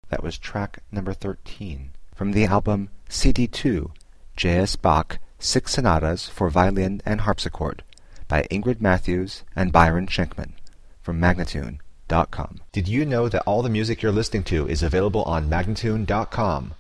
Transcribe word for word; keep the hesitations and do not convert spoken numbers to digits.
That was track number thirteen, from the album C D two, J S. Bach, Six Sonatas for Violin and Harpsichord, by Ingrid Matthews and Byron Schenkman, from Magnatune dot com. Did you know that all the music you're listening to is available on Magnatune dot com?